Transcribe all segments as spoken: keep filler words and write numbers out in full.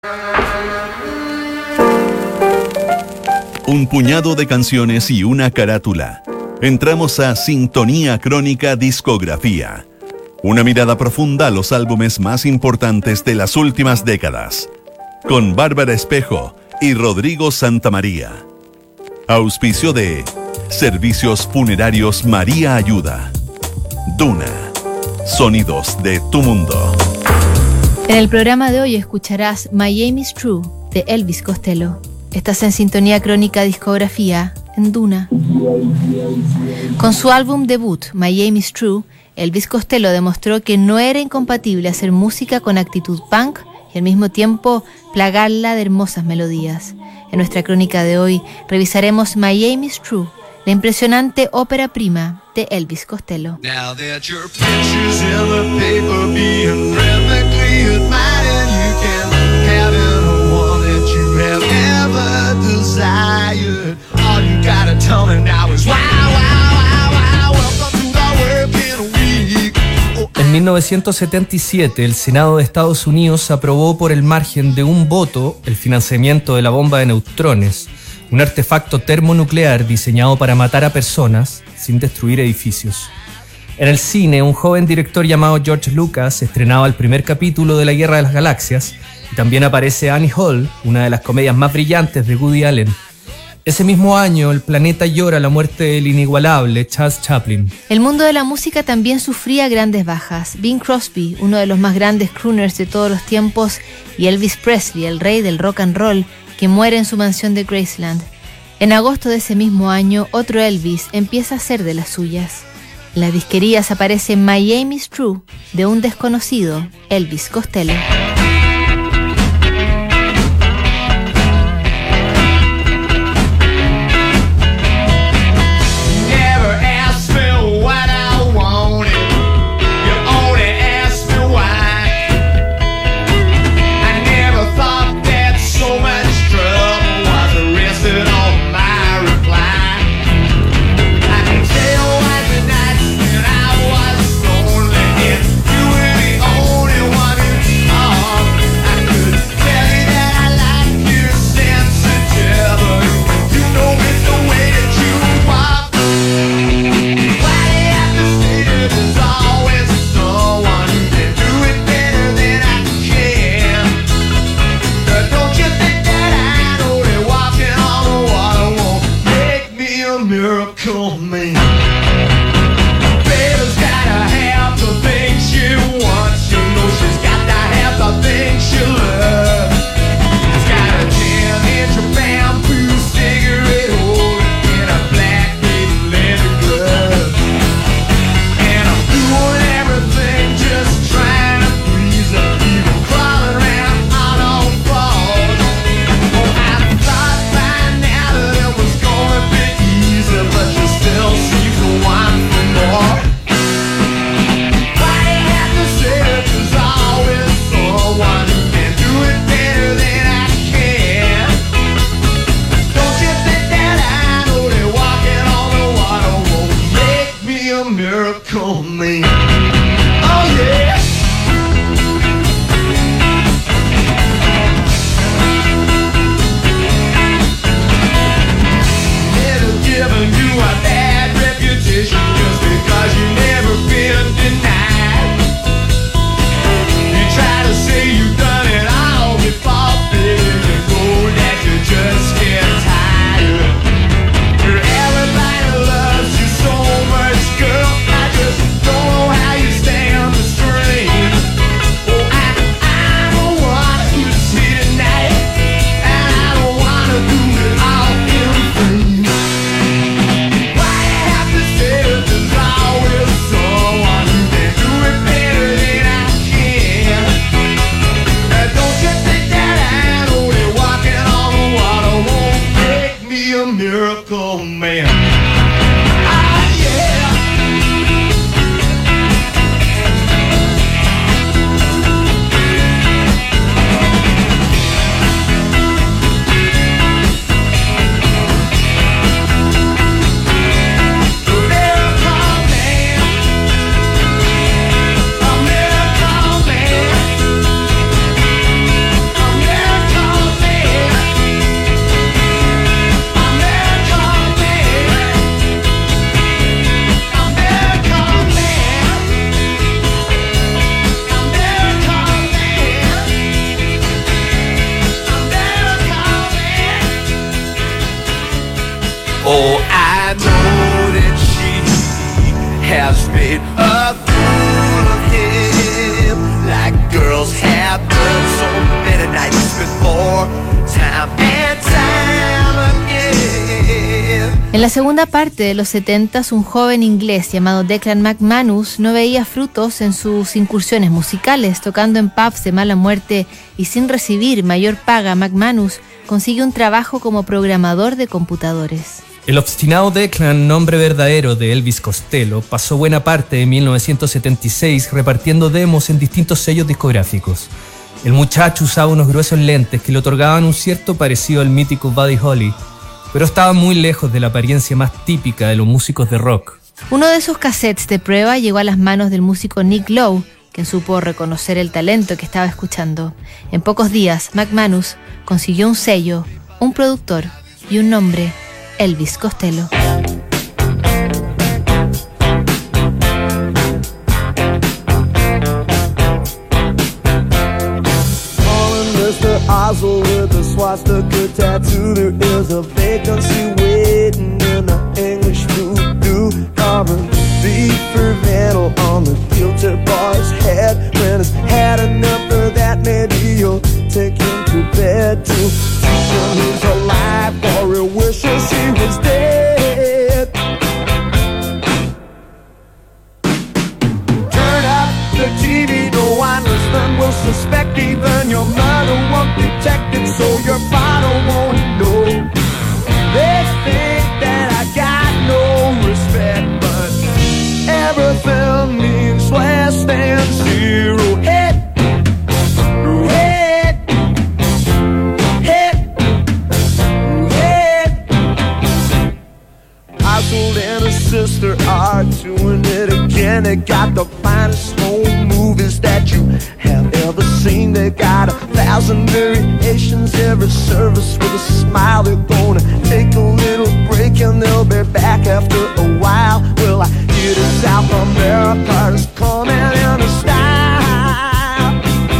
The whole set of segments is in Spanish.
Un puñado de canciones y una carátula. Entramos a Sintonía Crónica Discografía. Una mirada profunda a los álbumes más importantes de las últimas décadas. Con Bárbara Espejo y Rodrigo Santamaría. Auspicio de Servicios Funerarios María Ayuda. Duna. Sonidos de tu mundo. En el programa de hoy escucharás My Aim Is True de Elvis Costello. Estás en Sintonía Crónica Discografía en Duna. Con su álbum debut My Aim Is True, Elvis Costello demostró que no era incompatible hacer música con actitud punk y al mismo tiempo plagarla de hermosas melodías. En nuestra crónica de hoy revisaremos My Aim Is True, la impresionante ópera prima de Elvis Costello. Now that your pictures in the paper being rhythmically admired, you can have the one that you have ever desired. All you gotta tell me now is wow, wow, wow, wow. Welcome to the working week. Oh, en mil novecientos setenta y siete, el Senado de Estados Unidos aprobó por el margen de un voto el financiamiento de la bomba de neutrones, un artefacto termonuclear diseñado para matar a personas sin destruir edificios. En el cine, un joven director llamado George Lucas estrenaba el primer capítulo de La Guerra de las Galaxias y también aparece Annie Hall, una de las comedias más brillantes de Woody Allen. Ese mismo año, el planeta llora la muerte del inigualable Charles Chaplin. El mundo de la música también sufría grandes bajas. Bing Crosby, uno de los más grandes crooners de todos los tiempos, y Elvis Presley, el rey del rock and roll, que muere en su mansión de Graceland. En agosto de ese mismo año, otro Elvis empieza a ser de las suyas. En las disquerías aparece My Aim Is True, de un desconocido, Elvis Costello. oh, made a fool of him, like girls have done so many nights before, time and time again. En la segunda parte de los setentas, un joven inglés llamado Declan McManus no veía frutos en sus incursiones musicales. Tocando en pubs de mala muerte y sin recibir mayor paga, McManus consigue un trabajo como programador de computadores. El obstinado Declan, nombre verdadero de Elvis Costello, pasó buena parte de mil novecientos setenta y seis repartiendo demos en distintos sellos discográficos. El muchacho usaba unos gruesos lentes que le otorgaban un cierto parecido al mítico Buddy Holly, pero estaba muy lejos de la apariencia más típica de los músicos de rock. Uno de esos cassettes de prueba llegó a las manos del músico Nick Lowe, quien supo reconocer el talento que estaba escuchando. En pocos días, McManus consiguió un sello, un productor y un nombre: Elvis Costello. Oswald with a swastika tattoo. There is a vacancy waiting in the English voodoo. Carving beef for vandal on the guilty boy's head. When he's had enough of that, maybe you'll take him to bed to teach him he's alive, or he wishes he was dead. Turn up the T V, no one listening will suspect. Even your mother won't detect it, so your father won't know. They think that I got no respect, but everything means less than zero. Hit, hit, hit, hit. Oswald and his sister are doing it again. They got the finest home movies that you have ever seen. They got a thousand variations, every service with a smile. They're gonna take a little break and they'll be back after a while. Well, I hear the South America is coming in a style.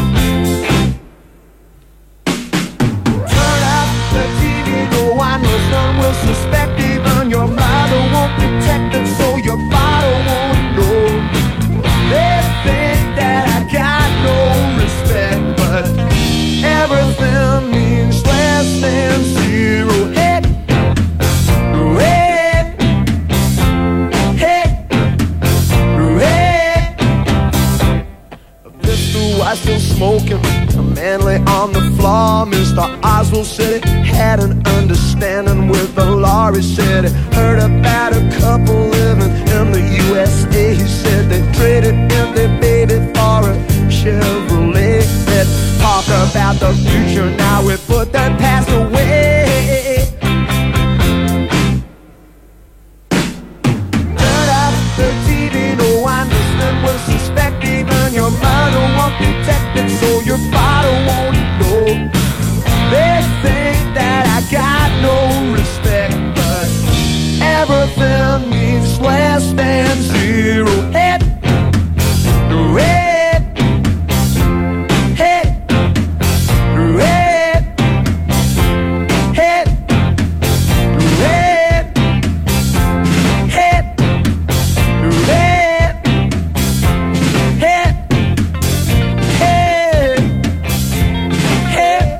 Turn up the T V, no one listening will suspect. Even your mother won't detect it, so your father won't know. They think that I got no respect, but everything means less than zero. Hit, hit, hit, hit. A pistol was still smoking, a man lay on the floor. Mister Oswald said he had an understanding with the law. He said he heard about a couple living in the U S A. He said they traded in their baby for a Chevrolet. Let's talk about the future now, we put that past away. Turn up the T V, no one listening will suspect. Even your mother won't detect it, so your father won't know. They think that I got no respect, but everything means less than zero. Hit, hit, hit, hit, hit, hit, hit, hit, hit, hit,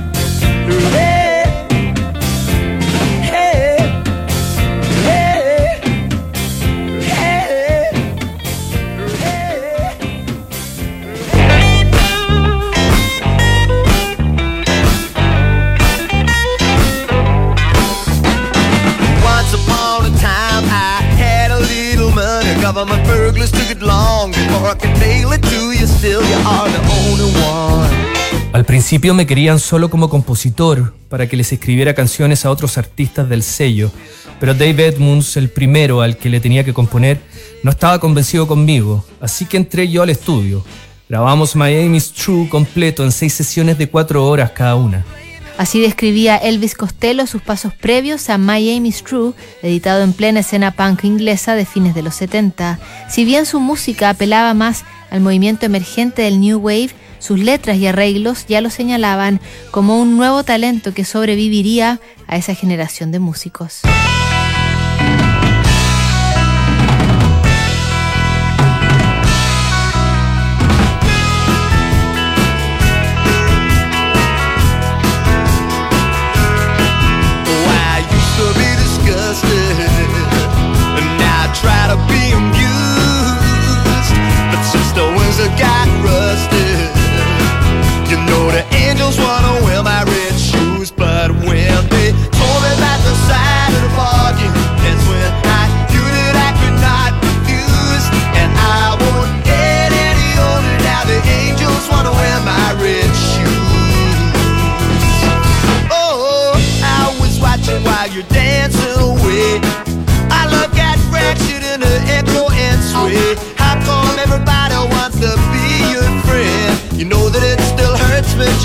government burglars took it long before I could mail it to you. Still, you are the only one. Al principio me querían solo como compositor para que les escribiera canciones a otros artistas del sello, pero Dave Edmunds, el primero al que le tenía que componer, no estaba convencido conmigo, así que entré yo al estudio. Grabamos My Aim Is True completo en seis sesiones de cuatro horas cada una. Así describía Elvis Costello sus pasos previos a My Aim Is True, editado en plena escena punk inglesa de fines de los setenta. Si bien su música apelaba más al movimiento emergente del New Wave, sus letras y arreglos ya lo señalaban como un nuevo talento que sobreviviría a esa generación de músicos.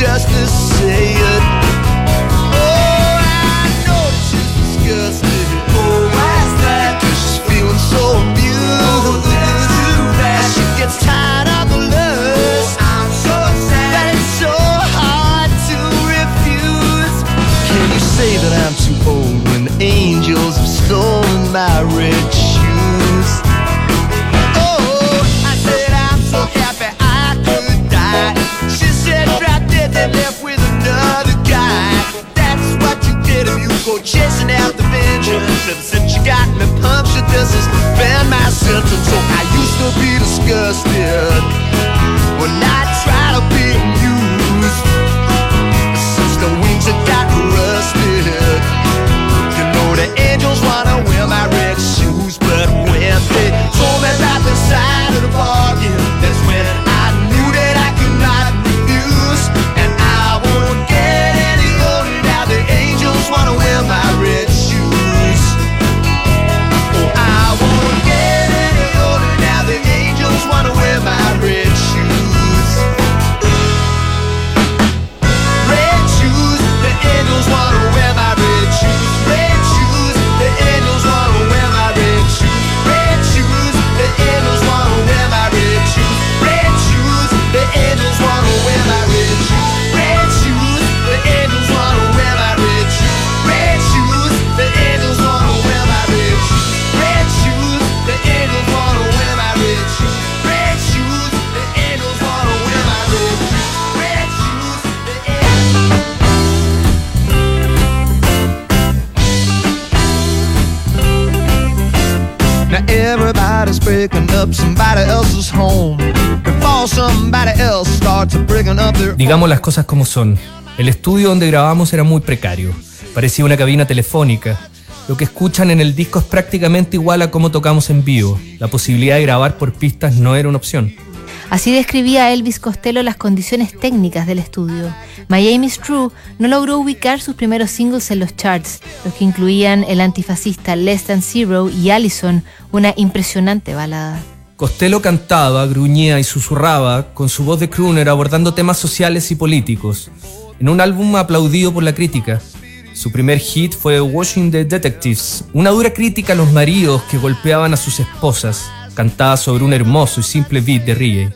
just to say it. Oh, I know she's disgusted. Oh, why's that? 'Cause she's feeling so abused. Oh, that's too bad. She gets tired of the lust. I'm so sad that it's so hard to refuse. Can you say that I'm too old when the angels have stolen my red shoes? Oh, I said I'm so happy I could die. She said drop dead and left with another guy. That's what you get if you go chasing after vengeance. Ever since you got me punctured, this is been my sentence. So I used to be disgusted when I try to be amused. Since the wings have got rusted, you know the angels wanna wear my red shoes. But when they told me about the side of the bargain, that's when I knew that I could not refuse. And I won't get any older now. The angels wanna wear my red shoes. Oh, I won't get any older now. The angels wanna wear my red shoes. Red shoes, the angels wanna wear my red shoes. Red shoes, the angels wanna wear my red shoes. Red shoes, the angels wanna wear my red shoes. Red shoes, the angels wanna wear my red shoes. Red shoes, the angels wanna wear my red shoes. Red shoes, the angels wanna wear my red shoes. Red shoes, the angels wanna wear my red shoes. Red shoes, the angels wanna wear my red shoes. Red shoes, the angels. Now everybody's breaking up somebody else's home before somebody else starts breaking up their. Digamos las cosas como son. El estudio donde grabamos era muy precario. Parecía una cabina telefónica. Lo que escuchan en el disco es prácticamente igual a cómo tocamos en vivo. La posibilidad de grabar por pistas no era una opción. Así describía Elvis Costello las condiciones técnicas del estudio. My Aim Is True no logró ubicar sus primeros singles en los charts, los que incluían el antifascista Less Than Zero y Allison, una impresionante balada. Costello cantaba, gruñía y susurraba con su voz de crooner abordando temas sociales y políticos, en un álbum aplaudido por la crítica. Su primer hit fue Watching the Detectives, una dura crítica a los maridos que golpeaban a sus esposas, cantada sobre un hermoso y simple beat de reggae.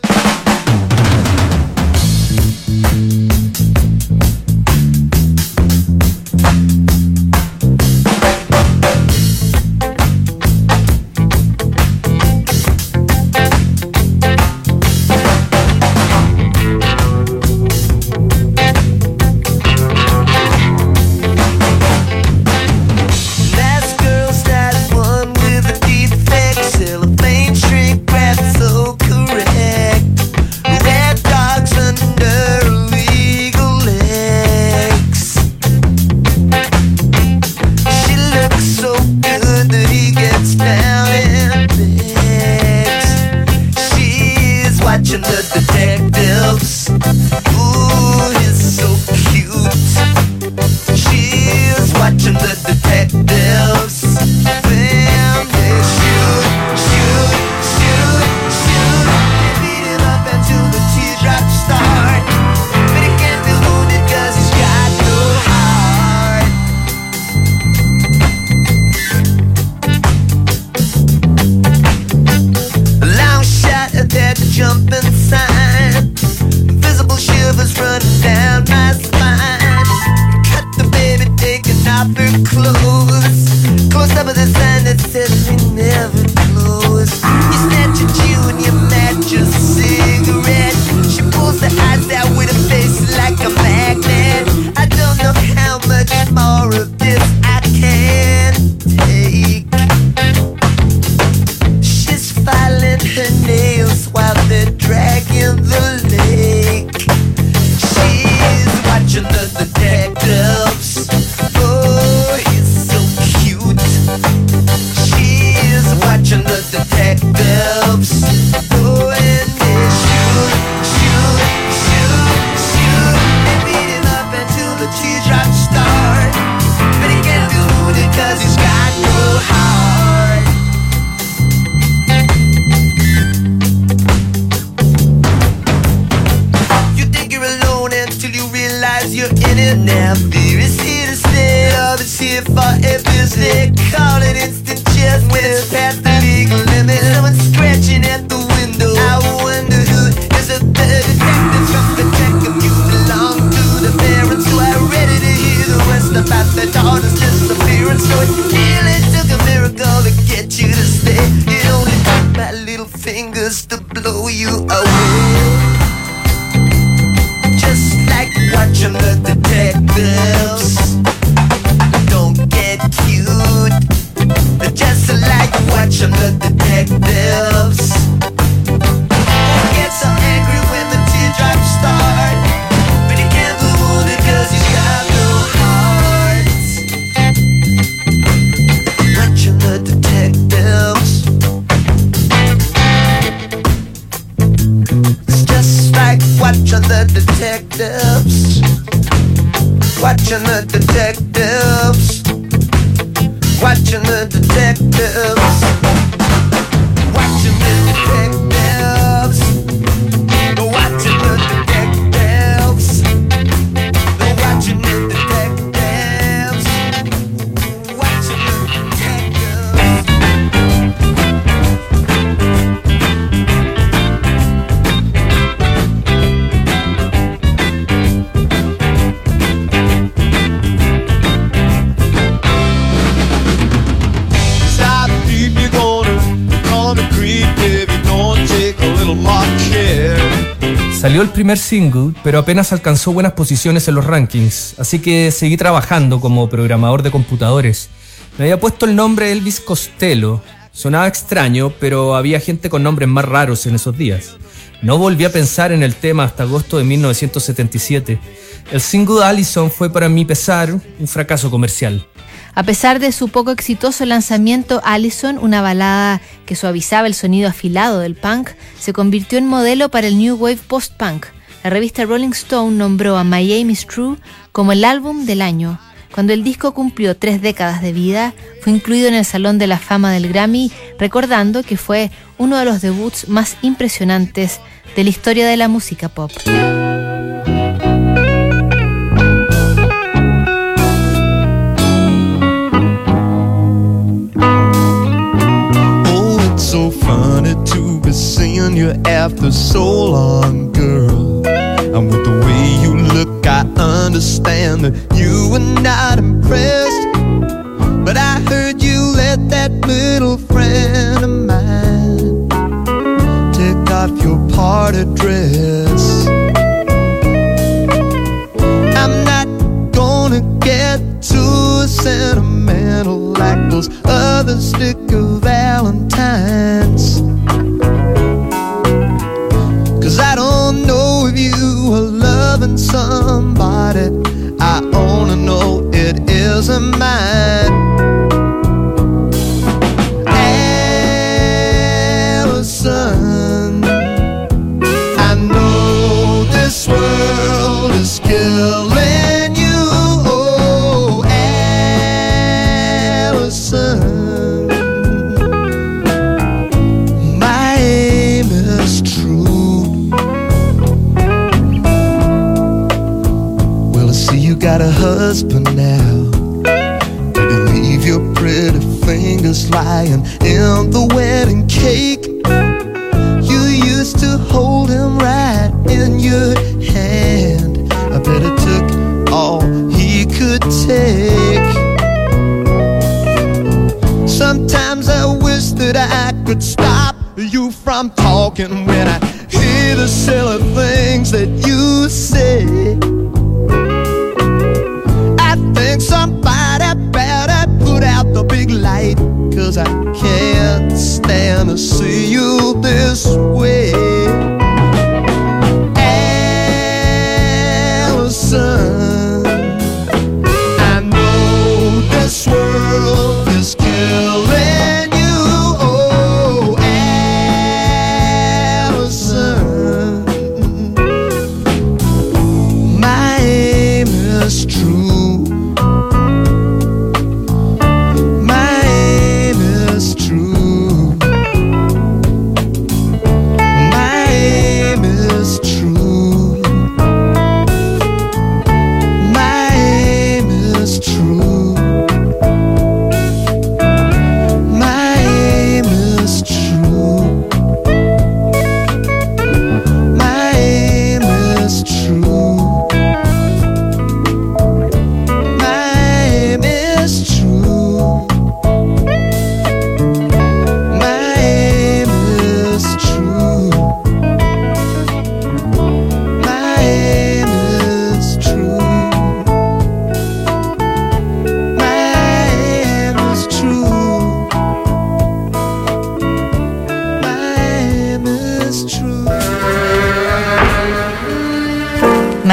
Last girl's that one with the defects, cellophane shrink wrap so correct. you're in it now. Fear is here to stay, love is here forever. They call it instant just when it's past the legal limit. Someone's scratching at the window. I wonder who is a third detective from the check if you belong to the parents who are ready to hear the rest about their daughter's disappearance. So it really took a miracle to get you to stay. It only took my little fingers to blow you away. Just like watching the detectives. Don't get cute. Just like watching the detectives. Don't get so angry when the teardrops start, but you can't move it cause you got no heart. Watching the detectives. It's just like watching the detectives. Watching the detectives. Watching the detectives. Watching the detectives. Watching the detectives. Watching the detectives. Watching the detectives. Salió el primer single, pero apenas alcanzó buenas posiciones en los rankings, así que seguí trabajando como programador de computadores. Me había puesto el nombre Elvis Costello. Sonaba extraño, pero había gente con nombres más raros en esos días. No volví a pensar en el tema hasta agosto de mil novecientos setenta y siete. El single Allison fue para mi pesar un fracaso comercial. A pesar de su poco exitoso lanzamiento, Allison, una balada que suavizaba el sonido afilado del punk, se convirtió en modelo para el New Wave Post-Punk. La revista Rolling Stone nombró a My Aim Is True como el álbum del año. Cuando el disco cumplió tres décadas de vida, fue incluido en el Salón de la Fama del Grammy, recordando que fue uno de los debuts más impresionantes de la historia de la música pop. So funny to be seeing you after so long, girl. And with the way you look, I understand that you were not impressed. But I heard you let that little friend of mine take off your party dress. I'm not gonna get too sentimental like those other sticker Valentines, 'cause I don't know if you are loving somebody. I only know it isn't mine. Allison, I know this world is killing you. Oh, Allison, got a husband now. You can leave your pretty fingers lying in the wedding cake. You used to hold him right in your hand. I bet it took all he could take. Sometimes I wish that I could stop you from talking when I hear the silly things that you say. Think somebody better put out the big light, 'cause I can't stand to see you this way. Allison, I know this world is killing you. Oh, Allison, my aim is true.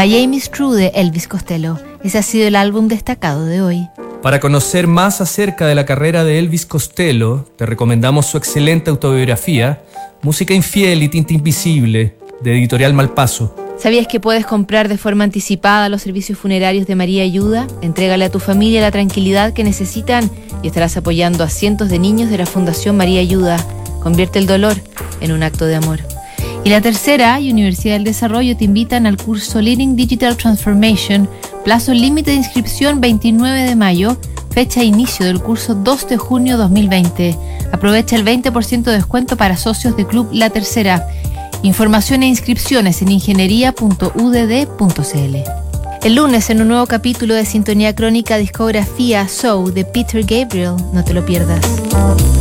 My Aim is True de Elvis Costello. Ese ha sido el álbum destacado de hoy. Para conocer más acerca de la carrera de Elvis Costello, te recomendamos su excelente autobiografía, Música Infiel y Tinta Invisible, de Editorial Malpaso. ¿Sabías que puedes comprar de forma anticipada los servicios funerarios de María Ayuda? Entrégale a tu familia la tranquilidad que necesitan y estarás apoyando a cientos de niños de la Fundación María Ayuda. Convierte el dolor en un acto de amor. Y la tercera y Universidad del Desarrollo te invitan al curso Leading Digital Transformation, plazo límite de inscripción veintinueve de mayo, fecha de inicio del curso dos de junio dos mil veinte. Aprovecha el veinte por ciento de descuento para socios de Club La Tercera. Información e inscripciones en ingeniería punto u d d punto c l. El lunes, en un nuevo capítulo de Sintonía Crónica Discografía Show de Peter Gabriel. No te lo pierdas.